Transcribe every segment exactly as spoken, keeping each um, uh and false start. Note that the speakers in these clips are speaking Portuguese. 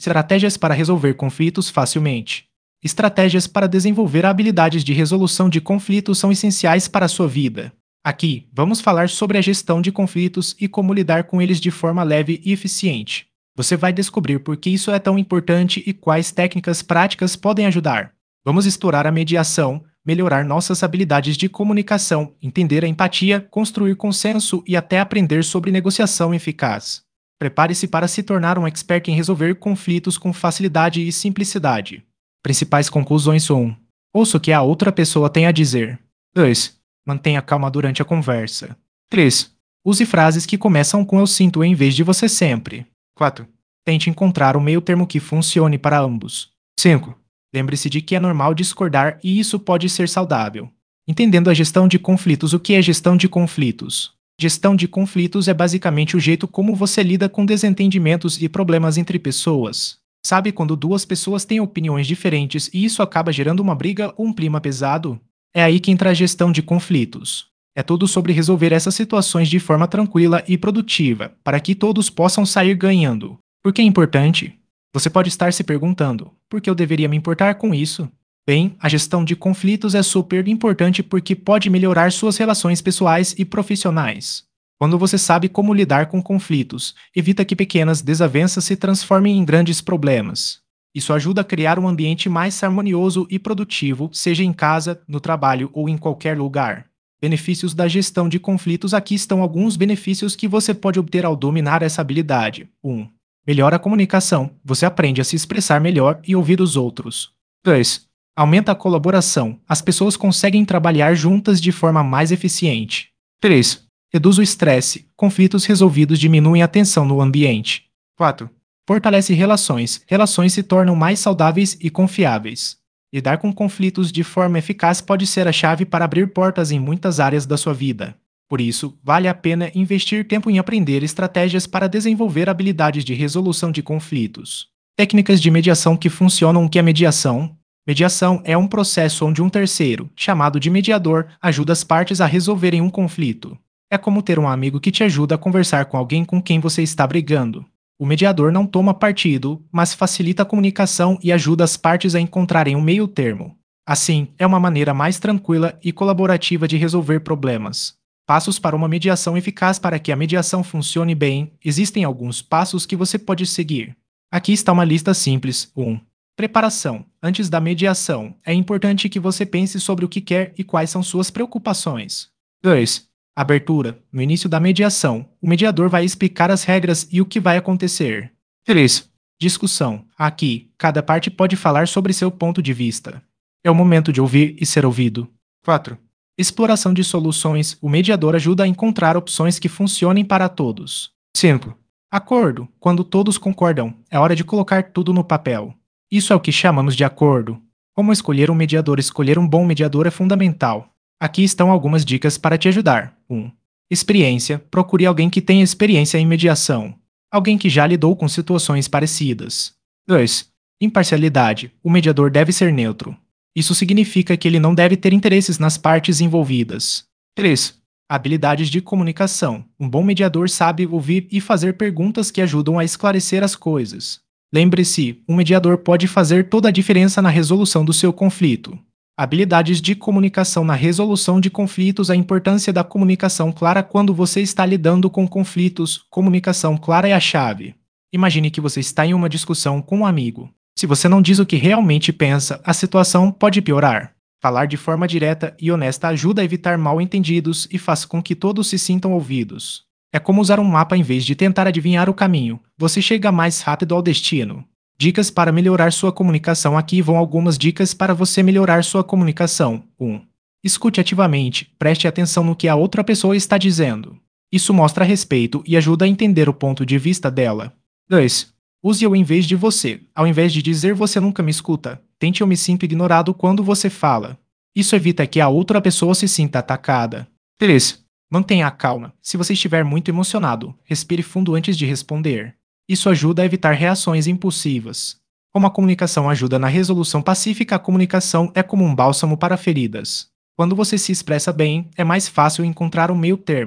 Estratégias para resolver conflitos facilmente. Estratégias para desenvolver habilidades de resolução de conflitos são essenciais para a sua vida. Aqui, vamos falar sobre a gestão de conflitos e como lidar com eles de forma leve e eficiente. Você vai descobrir por que isso é tão importante e quais técnicas práticas podem ajudar. Vamos explorar a mediação, melhorar nossas habilidades de comunicação, entender a empatia, construir consenso e até aprender sobre negociação eficaz. Prepare-se para se tornar um expert em resolver conflitos com facilidade e simplicidade. Principais conclusões um. Ouça o que a outra pessoa tem a dizer. dois. Mantenha calma durante a conversa. três. Use frases que começam com eu sinto em vez de você sempre. quatro. Tente encontrar um meio termo que funcione para ambos. cinco. Lembre-se de que é normal discordar e isso pode ser saudável. Entendendo a gestão de conflitos. O que é gestão de conflitos? Gestão de conflitos é basicamente o jeito como você lida com desentendimentos e problemas entre pessoas. Sabe quando duas pessoas têm opiniões diferentes e isso acaba gerando uma briga ou um clima pesado? É aí que entra a gestão de conflitos. É tudo sobre resolver essas situações de forma tranquila e produtiva, para que todos possam sair ganhando. Por que é importante? Você pode estar se perguntando, por que eu deveria me importar com isso? Bem, a gestão de conflitos é super importante porque pode melhorar suas relações pessoais e profissionais. Quando você sabe como lidar com conflitos, evita que pequenas desavenças se transformem em grandes problemas. Isso ajuda a criar um ambiente mais harmonioso e produtivo, seja em casa, no trabalho ou em qualquer lugar. Benefícios da gestão de conflitos. Aqui estão alguns benefícios que você pode obter ao dominar essa habilidade. um. Melhora a comunicação. Você aprende a se expressar melhor e ouvir os outros. dois. Aumenta a colaboração. As pessoas conseguem trabalhar juntas de forma mais eficiente. três. Reduz o estresse. Conflitos resolvidos diminuem a tensão no ambiente. quatro. Fortalece relações. Relações se tornam mais saudáveis e confiáveis. Lidar com conflitos de forma eficaz pode ser a chave para abrir portas em muitas áreas da sua vida. Por isso, vale a pena investir tempo em aprender estratégias para desenvolver habilidades de resolução de conflitos. Técnicas de mediação que funcionam. O que é mediação? Mediação é um processo onde um terceiro, chamado de mediador, ajuda as partes a resolverem um conflito. É como ter um amigo que te ajuda a conversar com alguém com quem você está brigando. O mediador não toma partido, mas facilita a comunicação e ajuda as partes a encontrarem um meio termo. Assim, é uma maneira mais tranquila e colaborativa de resolver problemas. Passos para uma mediação eficaz. Para que a mediação funcione bem, existem alguns passos que você pode seguir. Aqui está uma lista simples. um. Preparação. Antes da mediação, é importante que você pense sobre o que quer e quais são suas preocupações. dois. Abertura. No início da mediação, o mediador vai explicar as regras e o que vai acontecer. três. Discussão. Aqui, cada parte pode falar sobre seu ponto de vista. É o momento de ouvir e ser ouvido. quatro. Exploração de soluções. O mediador ajuda a encontrar opções que funcionem para todos. cinco. Acordo. Quando todos concordam, é hora de colocar tudo no papel. Isso é o que chamamos de acordo. Como escolher um mediador? Escolher um bom mediador é fundamental. Aqui estão algumas dicas para te ajudar. um. Experiência. Procure alguém que tenha experiência em mediação. Alguém que já lidou com situações parecidas. dois. Imparcialidade. O mediador deve ser neutro. Isso significa que ele não deve ter interesses nas partes envolvidas. três. Habilidades de comunicação. Um bom mediador sabe ouvir e fazer perguntas que ajudam a esclarecer as coisas. Lembre-se, um mediador pode fazer toda a diferença na resolução do seu conflito. Habilidades de comunicação. Na resolução de conflitos, a importância da comunicação clara. Quando você está lidando com conflitos, comunicação clara é a chave. Imagine que você está em uma discussão com um amigo. Se você não diz o que realmente pensa, a situação pode piorar. Falar de forma direta e honesta ajuda a evitar mal-entendidos e faz com que todos se sintam ouvidos. É como usar um mapa em vez de tentar adivinhar o caminho. Você chega mais rápido ao destino. Dicas para melhorar sua comunicação. Aqui vão algumas dicas para você melhorar sua comunicação. um. Escute ativamente. Preste atenção no que a outra pessoa está dizendo. Isso mostra respeito e ajuda a entender o ponto de vista dela. dois. Use eu em vez de você. Ao invés de dizer você nunca me escuta, tente eu me sinto ignorado quando você fala. Isso evita que a outra pessoa se sinta atacada. três. Mantenha a calma. Se você estiver muito emocionado, respire fundo antes de responder. Isso ajuda a evitar reações impulsivas. Como a comunicação ajuda na resolução pacífica, a comunicação é como um bálsamo para feridas. Quando você se expressa bem, é mais fácil encontrar um meio termo.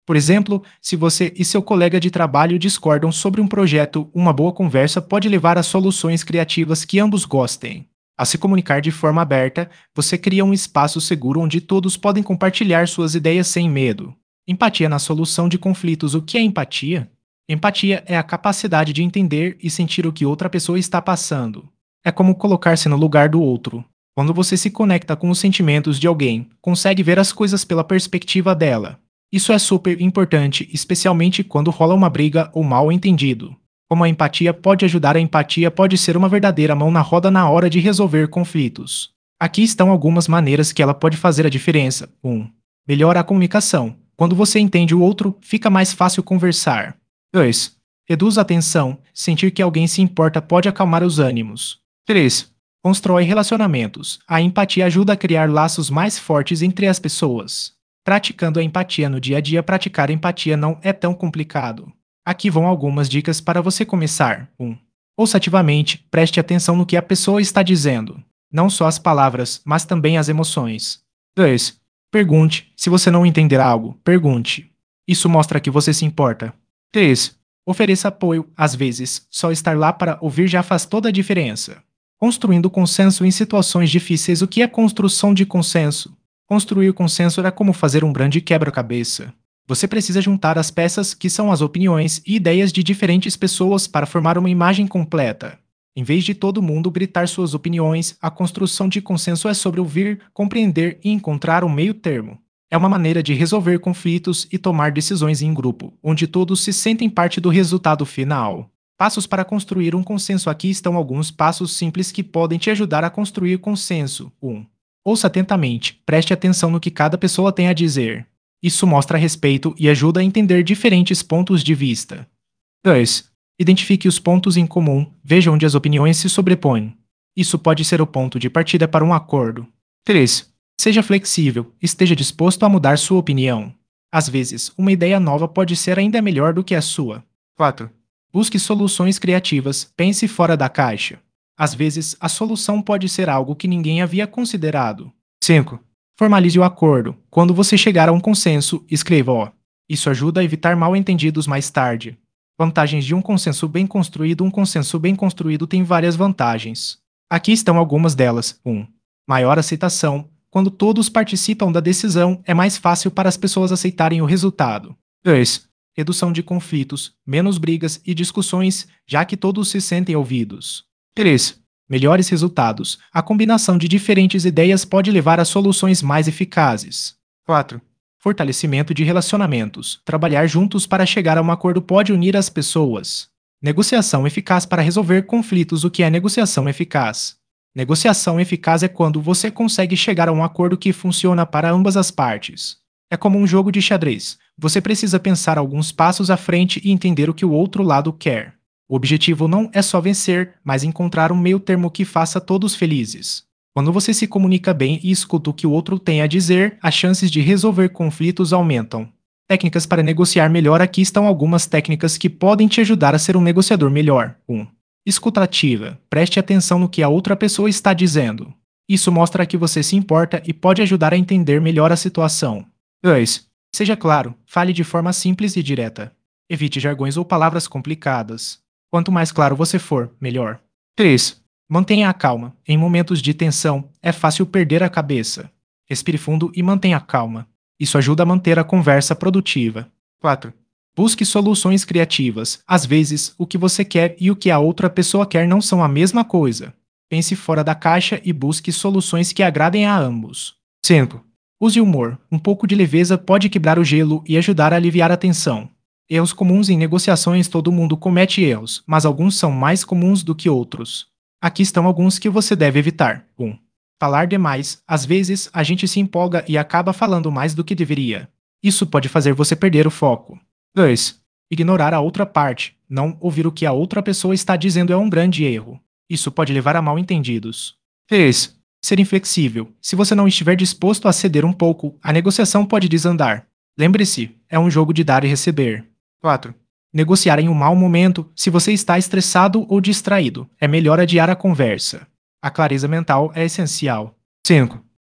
Por exemplo, se você e seu colega de trabalho discordam sobre um projeto, uma boa conversa pode levar a soluções criativas que ambos gostem. Ao se comunicar de forma aberta, você cria um espaço seguro onde todos podem compartilhar suas ideias sem medo. Empatia na solução de conflitos. O que é empatia? Empatia é a capacidade de entender e sentir o que outra pessoa está passando. É como colocar-se no lugar do outro. Quando você se conecta com os sentimentos de alguém, consegue ver as coisas pela perspectiva dela. Isso é super importante, especialmente quando rola uma briga ou mal entendido. Como a empatia pode ajudar, a empatia pode ser uma verdadeira mão na roda na hora de resolver conflitos. Aqui estão algumas maneiras que ela pode fazer a diferença. um. Melhora a comunicação. Quando você entende o outro, fica mais fácil conversar. dois. Reduz a tensão. Sentir que alguém se importa pode acalmar os ânimos. três. Constrói relacionamentos. A empatia ajuda a criar laços mais fortes entre as pessoas. Praticando a empatia no dia a dia, praticar empatia não é tão complicado. Aqui vão algumas dicas para você começar. um. Ouça ativamente, preste atenção no que a pessoa está dizendo. Não só as palavras, mas também as emoções. dois. Pergunte. Se você não entender algo, pergunte. Isso mostra que você se importa. três. Ofereça apoio. Às vezes, só estar lá para ouvir já faz toda a diferença. Construindo consenso em situações difíceis. O que é construção de consenso? Construir consenso é como fazer um grande quebra-cabeça. Você precisa juntar as peças, que são as opiniões e ideias de diferentes pessoas, para formar uma imagem completa. Em vez de todo mundo gritar suas opiniões, a construção de consenso é sobre ouvir, compreender e encontrar um meio termo. É uma maneira de resolver conflitos e tomar decisões em grupo, onde todos se sentem parte do resultado final. Passos para construir um consenso. Aqui estão alguns passos simples que podem te ajudar a construir consenso. um. Ouça atentamente, preste atenção no que cada pessoa tem a dizer. Isso mostra respeito e ajuda a entender diferentes pontos de vista. dois. Identifique os pontos em comum, veja onde as opiniões se sobrepõem. Isso pode ser o ponto de partida para um acordo. três. Seja flexível, esteja disposto a mudar sua opinião. Às vezes, uma ideia nova pode ser ainda melhor do que a sua. quatro. Busque soluções criativas, pense fora da caixa. Às vezes, a solução pode ser algo que ninguém havia considerado. cinco. Formalize o acordo. Quando você chegar a um consenso, escreva ó. Isso ajuda a evitar mal-entendidos mais tarde. Vantagens de um consenso bem construído. Um consenso bem construído tem várias vantagens. Aqui estão algumas delas. um. Maior aceitação. Quando todos participam da decisão, é mais fácil para as pessoas aceitarem o resultado. dois. Redução de conflitos, menos brigas e discussões, já que todos se sentem ouvidos. três. Melhores resultados. A combinação de diferentes ideias pode levar a soluções mais eficazes. quatro. Fortalecimento de relacionamentos. Trabalhar juntos para chegar a um acordo pode unir as pessoas. Negociação eficaz para resolver conflitos. O que é negociação eficaz? Negociação eficaz é quando você consegue chegar a um acordo que funciona para ambas as partes. É como um jogo de xadrez. Você precisa pensar alguns passos à frente e entender o que o outro lado quer. O objetivo não é só vencer, mas encontrar um meio termo que faça todos felizes. Quando você se comunica bem e escuta o que o outro tem a dizer, as chances de resolver conflitos aumentam. Técnicas para negociar melhor. Aqui estão algumas técnicas que podem te ajudar a ser um negociador melhor. um. Escuta ativa. Preste atenção no que a outra pessoa está dizendo. Isso mostra que você se importa e pode ajudar a entender melhor a situação. dois. Seja claro, fale de forma simples e direta. Evite jargões ou palavras complicadas. Quanto mais claro você for, melhor. três. Mantenha a calma. Em momentos de tensão, é fácil perder a cabeça. Respire fundo e mantenha a calma. Isso ajuda a manter a conversa produtiva. quatro. Busque soluções criativas. Às vezes, o que você quer e o que a outra pessoa quer não são a mesma coisa. Pense fora da caixa e busque soluções que agradem a ambos. cinco. Use humor. Um pouco de leveza pode quebrar o gelo e ajudar a aliviar a tensão. Erros comuns em negociações. Todo mundo comete erros, mas alguns são mais comuns do que outros. Aqui estão alguns que você deve evitar. um. Falar demais. Às vezes, a gente se empolga e acaba falando mais do que deveria. Isso pode fazer você perder o foco. dois. Ignorar a outra parte. Não ouvir o que a outra pessoa está dizendo é um grande erro. Isso pode levar a mal-entendidos. três. Ser inflexível. Se você não estiver disposto a ceder um pouco, a negociação pode desandar. Lembre-se, é um jogo de dar e receber. quatro. Negociar em um mau momento. Se você está estressado ou distraído, é melhor adiar a conversa. A clareza mental é essencial. cinco.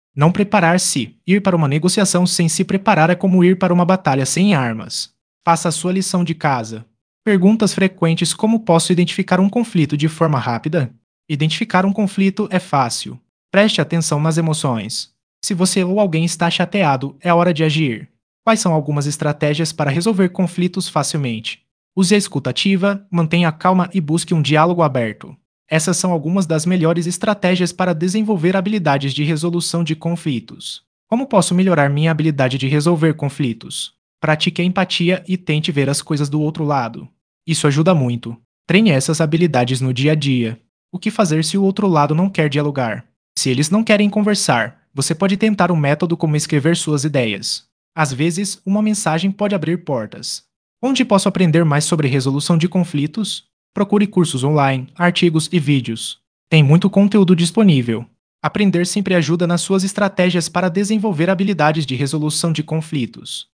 Não preparar-se. Ir para uma negociação sem se preparar é como ir para uma batalha sem armas. Faça a sua lição de casa. Perguntas frequentes: como posso identificar um conflito de forma rápida? Identificar um conflito é fácil. Preste atenção nas emoções. Se você ou alguém está chateado, é hora de agir. Quais são algumas estratégias para resolver conflitos facilmente? Use a escuta ativa, mantenha calma e busque um diálogo aberto. Essas são algumas das melhores estratégias para desenvolver habilidades de resolução de conflitos. Como posso melhorar minha habilidade de resolver conflitos? Pratique a empatia e tente ver as coisas do outro lado. Isso ajuda muito. Treine essas habilidades no dia a dia. O que fazer se o outro lado não quer dialogar? Se eles não querem conversar, você pode tentar um método como escrever suas ideias. Às vezes, uma mensagem pode abrir portas. Onde posso aprender mais sobre resolução de conflitos? Procure cursos online, artigos e vídeos. Tem muito conteúdo disponível. Aprender sempre ajuda nas suas estratégias para desenvolver habilidades de resolução de conflitos.